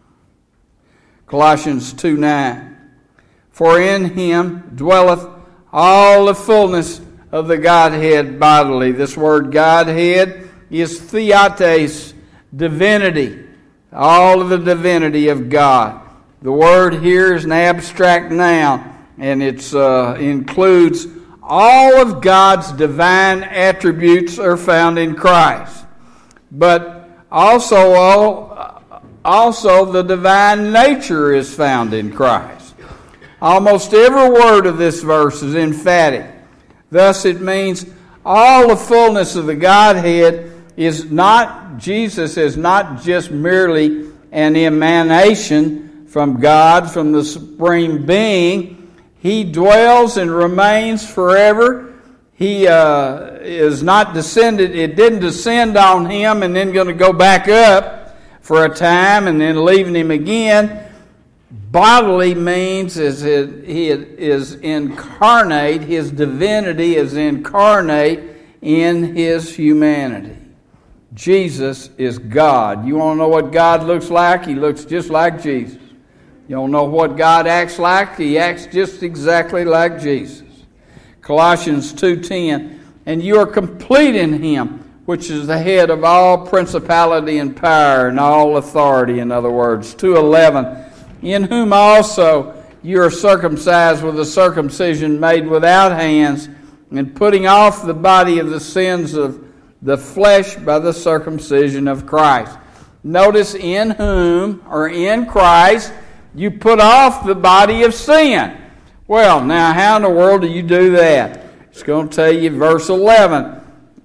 A: Colossians two nine, for in him dwelleth all the fullness of the Godhead bodily. This word Godhead is theotes, divinity, all of the divinity of God. The word here is an abstract noun, and it uh, includes all of God's divine attributes are found in Christ. But also, all, also the divine nature is found in Christ. Almost every word of this verse is emphatic. Thus it means all the fullness of the Godhead is not, Jesus is not just merely an emanation from God, from the Supreme Being. He dwells and remains forever. He uh, is not descended, it didn't descend on him and then going to go back up for a time and then leaving him again. Bodily means is it, he is incarnate, his divinity is incarnate in his humanity. Jesus is God. You want to know what God looks like? He looks just like Jesus. You don't know what God acts like? He acts just exactly like Jesus. Colossians two ten, and you are complete in him, which is the head of all principality and power and all authority, in other words. two eleven, in whom also you are circumcised with a circumcision made without hands, and putting off the body of the sins of the flesh by the circumcision of Christ. Notice, in whom, or in Christ, you put off the body of sin. Well, now how in the world do you do that? It's going to tell you verse eleven.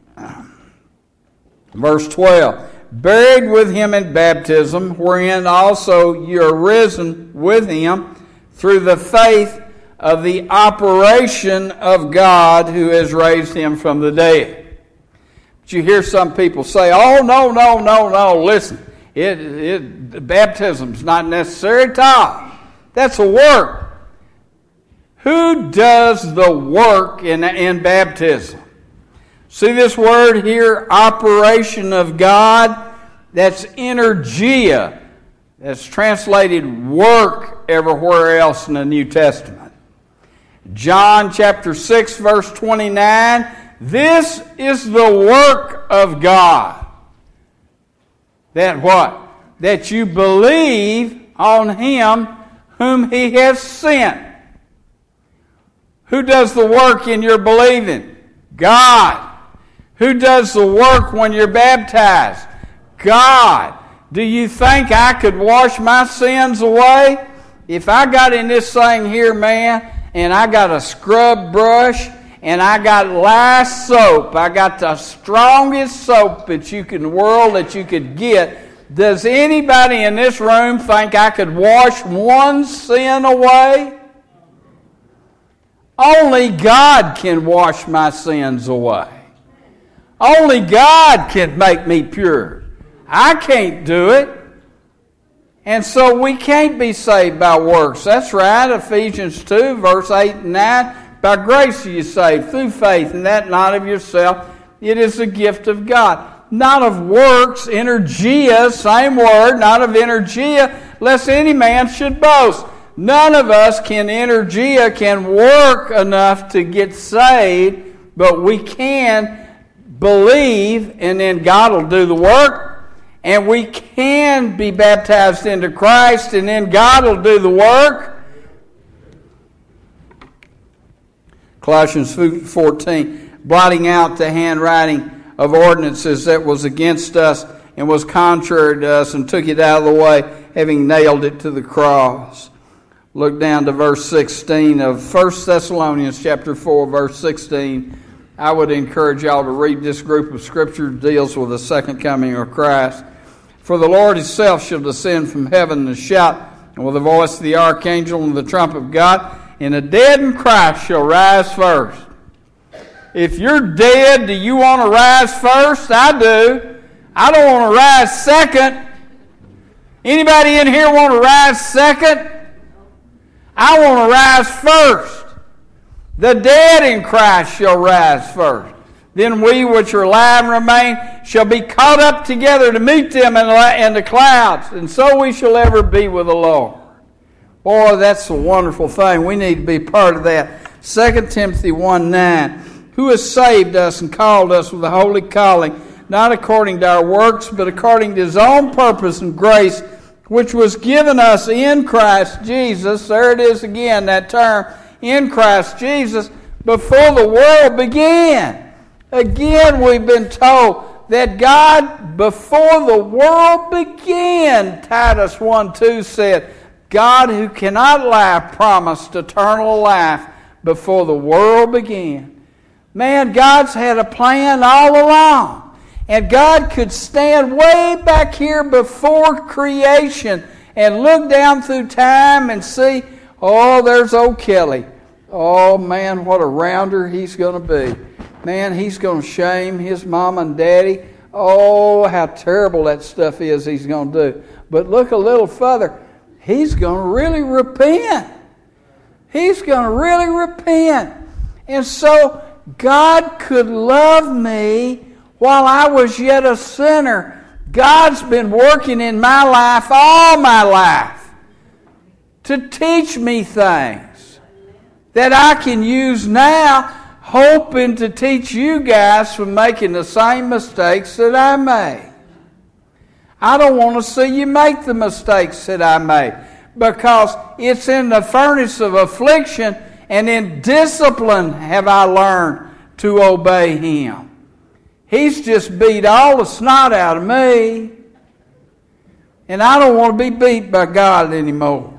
A: Verse twelve. Buried with him in baptism, wherein also you are risen with him through the faith of the operation of God who has raised him from the dead. But you hear some people say, oh, no, no, no, no, listen, it, it, baptism's not necessary at all. That's a work. Who does the work in, in baptism? See this word here, operation of God? That's energia. That's translated work everywhere else in the New Testament. John chapter six, verse twenty-nine, this is the work of God. That what? That you believe on him whom he has sent. Who does the work in your believing? God. Who does the work when you're baptized? God. Do you think I could wash my sins away? If I got in this thing here, man, and I got a scrub brush, and I got lye soap, I got the strongest soap that you can, world that you could get, does anybody in this room think I could wash one sin away? Only God can wash my sins away. Only God can make me pure. I can't do it. And so we can't be saved by works. That's right, Ephesians two, verse eight and nine. By grace are you saved, through faith, and that not of yourself. It is a gift of God. Not of works, energia, same word, not of energia, lest any man should boast. None of us can energia, can work enough to get saved, but we can believe, and then God will do the work, and we can be baptized into Christ, and then God will do the work. Colossians fourteen, blotting out the handwriting of ordinances that was against us and was contrary to us, and took it out of the way, having nailed it to the cross. Look down to verse sixteen of First Thessalonians chapter four, verse sixteen. I would encourage y'all to read this group of scripture that deals with the second coming of Christ. For the Lord himself shall descend from heaven and shout, and with the voice of the archangel and the trump of God, and the dead in Christ shall rise first. If you're dead, do you want to rise first? I do. I don't want to rise second. Anybody in here want to rise second? I want to rise first. The dead in Christ shall rise first. Then we which are alive and remain shall be caught up together to meet them in the clouds, and so we shall ever be with the Lord. Boy, that's a wonderful thing. We need to be part of that. Second Timothy one nine. Who has saved us and called us with a holy calling, not according to our works, but according to his own purpose and grace, which was given us in Christ Jesus. There it is again, that term, in Christ Jesus, before the world began. Again, we've been told that God, before the world began, Titus one two said, God who cannot lie promised eternal life before the world began. Man, God's had a plan all along. And God could stand way back here before creation and look down through time and see, oh, there's old Kelly. Oh, man, what a rounder he's going to be. Man, he's going to shame his mom and daddy. Oh, how terrible that stuff is he's going to do. But look a little further. He's going to really repent. He's going to really repent. And so God could love me while I was yet a sinner. God's been working in my life all my life to teach me things that I can use now, hoping to teach you guys from making the same mistakes that I made. I don't want to see you make the mistakes that I made, because it's in the furnace of affliction and in discipline have I learned to obey him. He's just beat all the snot out of me, and I don't want to be beat by God anymore.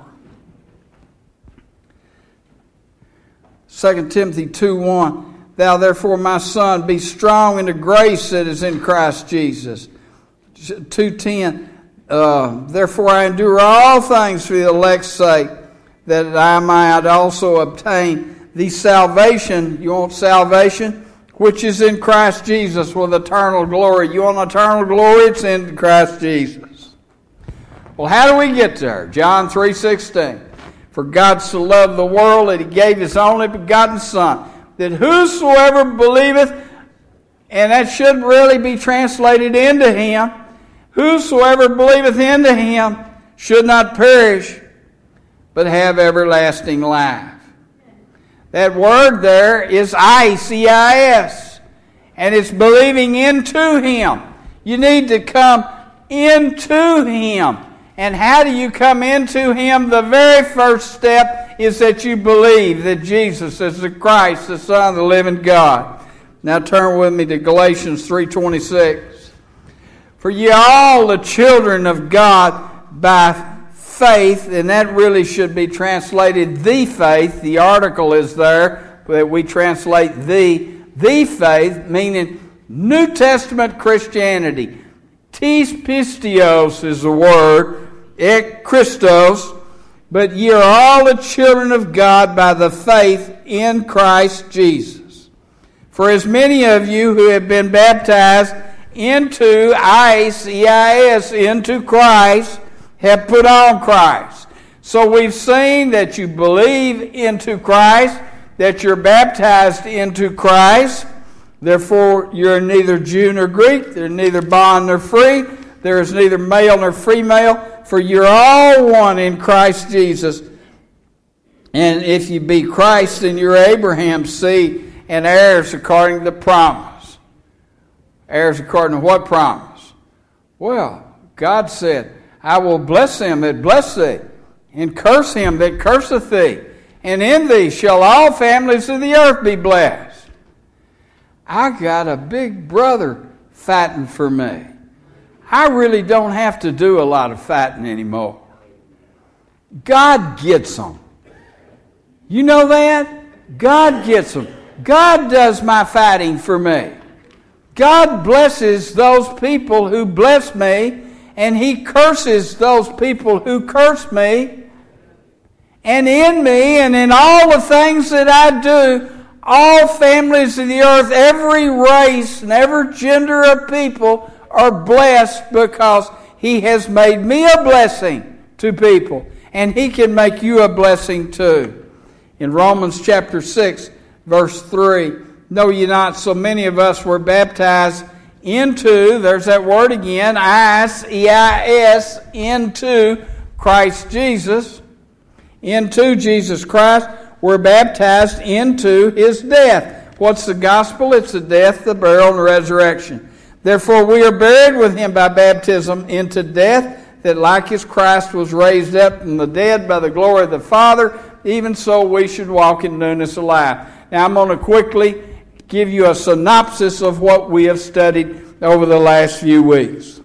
A: Second Timothy two one, Thou therefore, my son, be strong in the grace that is in Christ Jesus. two ten, uh, Therefore I endure all things for the elect's sake, that I might also obtain the salvation. You want salvation? Which is in Christ Jesus with eternal glory. You want eternal glory? It's in Christ Jesus. Well, how do we get there? John three sixteen. For God so loved the world that he gave his only begotten Son, that whosoever believeth, and that should really be translated into him, whosoever believeth into him should not perish, but have everlasting life. That word there is I C I S, and it's believing into him. You need to come into him. And how do you come into him? The very first step is that you believe that Jesus is the Christ, the Son of the living God. Now turn with me to Galatians three twenty-six. For ye are all the children of God by faith, and that really should be translated the faith. The article is there, that we translate the, the faith, meaning New Testament Christianity. Tis pistios is the word, ek Christos, but ye are all the children of God by the faith in Christ Jesus. For as many of you who have been baptized into I C I S, into Christ, have put on Christ. So we've seen that you believe into Christ, that you're baptized into Christ. Therefore, you're neither Jew nor Greek, there's neither bond nor free, there is neither male nor female, for you're all one in Christ Jesus. And if you be Christ, then you're Abraham's seed and heirs according to the promise. Heirs according to what promise? Well, God said, I will bless him that bless thee, and curse him that curseth thee, and in thee shall all families of the earth be blessed. I got a big brother fighting for me. I really don't have to do a lot of fighting anymore. God gets them. You know that? God gets them. God does my fighting for me. God blesses those people who bless me, and He curses those people who curse me. And in me and in all the things that I do, all families of the earth, every race and every gender of people are blessed because He has made me a blessing to people. And He can make you a blessing too. In Romans chapter six, verse three, know ye not so many of us were baptized into, there's that word again, is, E I S, into Christ Jesus, into Jesus Christ, we're baptized into His death. What's the gospel? It's the death, the burial, and the resurrection. Therefore we are buried with Him by baptism into death, that like as Christ was raised up from the dead by the glory of the Father, even so we should walk in newness of life. Now I'm going to quickly give you a synopsis of what we have studied over the last few weeks.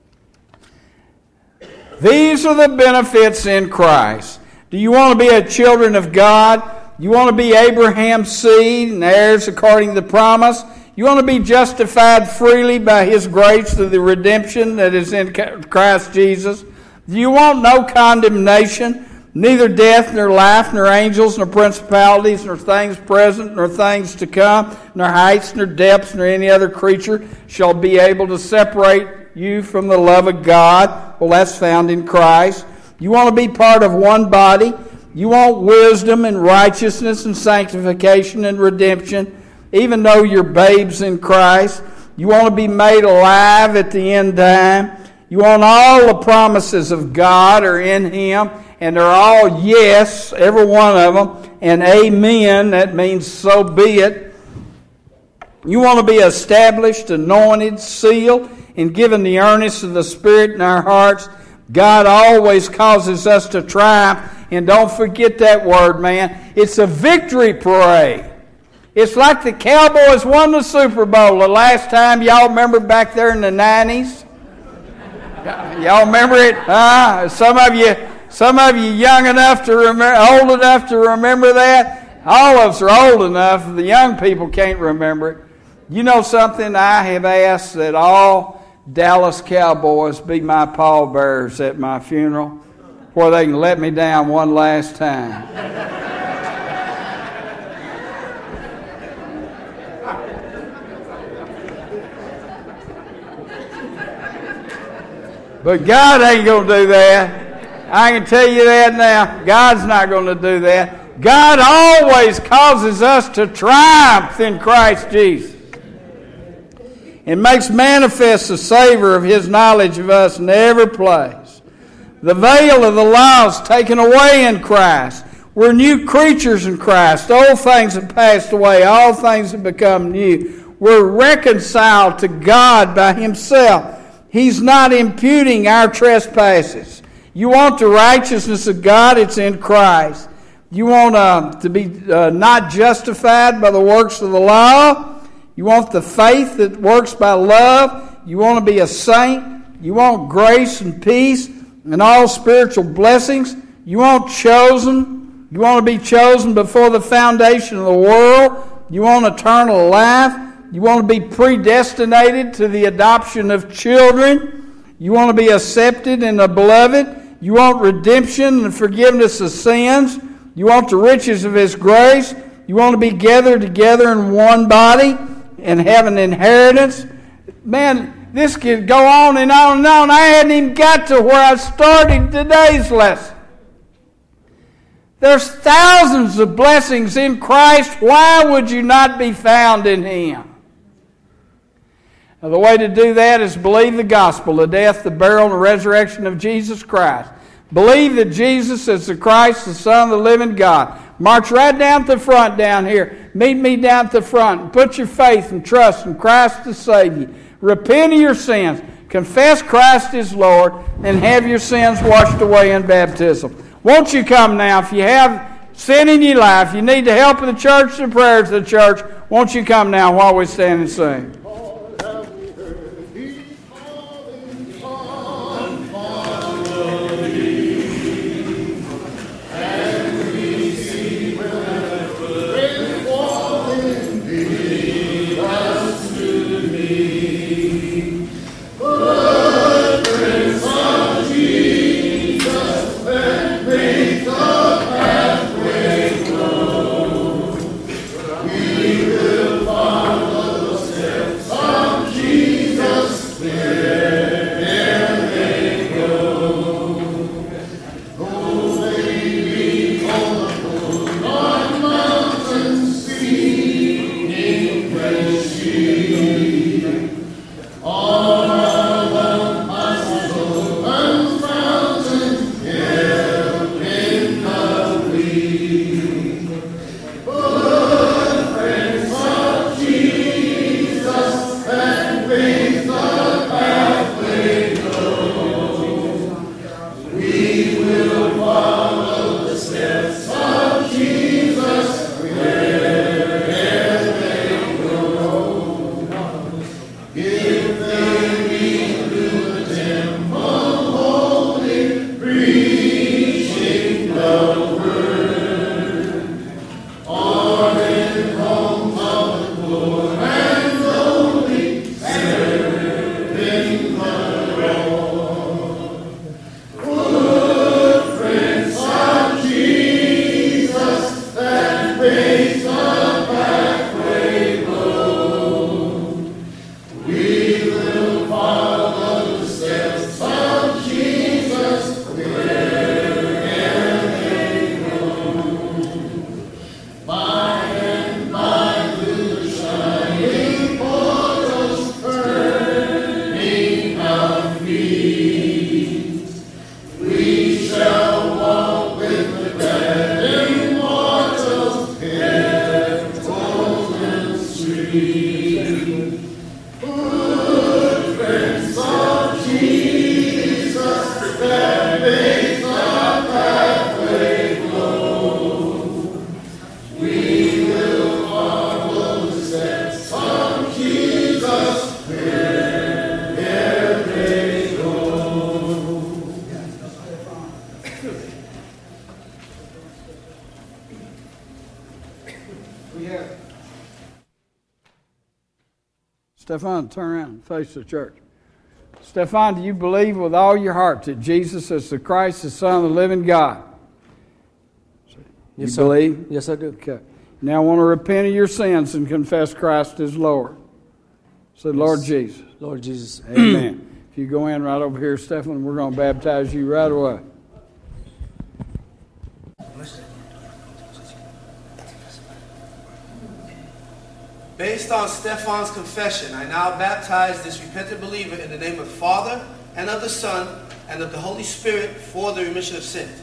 A: These are the benefits in Christ. Do you want to be a children of God? You want to be Abraham's seed and heirs according to the promise? You want to be justified freely by His grace through the redemption that is in Christ Jesus? Do you want no condemnation? Neither death, nor life, nor angels, nor principalities, nor things present, nor things to come, nor heights, nor depths, nor any other creature shall be able to separate you from the love of God. Well, that's found in Christ. You want to be part of one body. You want wisdom and righteousness and sanctification and redemption, even though you're babes in Christ. You want to be made alive at the end time. You want all the promises of God are in Him. And they're all yes, every one of them, and amen. That means so be it. You want to be established, anointed, sealed, and given the earnest of the Spirit in our hearts. God always causes us to triumph. And don't forget that word, man. It's a victory parade. It's like the Cowboys won the Super Bowl the last time. Y'all remember back there in the nineties? Y'all remember it? Huh? Some of you... Some of you young enough to remember, old enough to remember that. All of us are old enough. The young people can't remember it. You know something? I have asked that all Dallas Cowboys be my pallbearers at my funeral, where they can let me down one last time. But God ain't going to do that. I can tell you that now. God's not going to do that. God always causes us to triumph in Christ Jesus. It makes manifest the savor of His knowledge of us in every place. The veil of the law is taken away in Christ. We're new creatures in Christ. Old things have passed away. All things have become new. We're reconciled to God by Himself. He's not imputing our trespasses. You want the righteousness of God, it's in Christ. You want uh, to be uh, not justified by the works of the law. You want the faith that works by love. You want to be a saint. You want grace and peace and all spiritual blessings. You want chosen. You want to be chosen before the foundation of the world. You want eternal life. You want to be predestinated to the adoption of children. You want to be accepted in the beloved. You want redemption and forgiveness of sins. You want the riches of His grace. You want to be gathered together in one body and have an inheritance. Man, this could go on and on and on. I hadn't even got to where I started today's lesson. There's thousands of blessings in Christ. Why would you not be found in Him? Now, the way to do that is believe the gospel, the death, the burial, and the resurrection of Jesus Christ. Believe that Jesus is the Christ, the Son of the living God. March right down to the front down here. Meet me down to the front. And put your faith and trust in Christ to save you. Repent of your sins. Confess Christ is Lord. And have your sins washed away in baptism. Won't you come now? If you have sin in your life, you need the help of the church, the prayers of the church, won't you come now while we stand and sing?
C: Falling
A: Stefan, turn around and face the church. Stefan, do you believe with all your heart that Jesus is the Christ, the Son of the living God? You
C: Yes,
A: believe?
C: sir. Yes, I do.
A: Okay. Now I want to repent of your sins and confess Christ as Lord. Say, Lord
C: Yes.
A: Jesus.
C: Lord Jesus.
A: Amen. If you go in right over here, Stephen, we're going to baptize you right away.
B: Based on Stefan's confession, I now baptize this repentant believer in the name of the Father, and of the Son, and of the Holy Spirit for the remission of sins.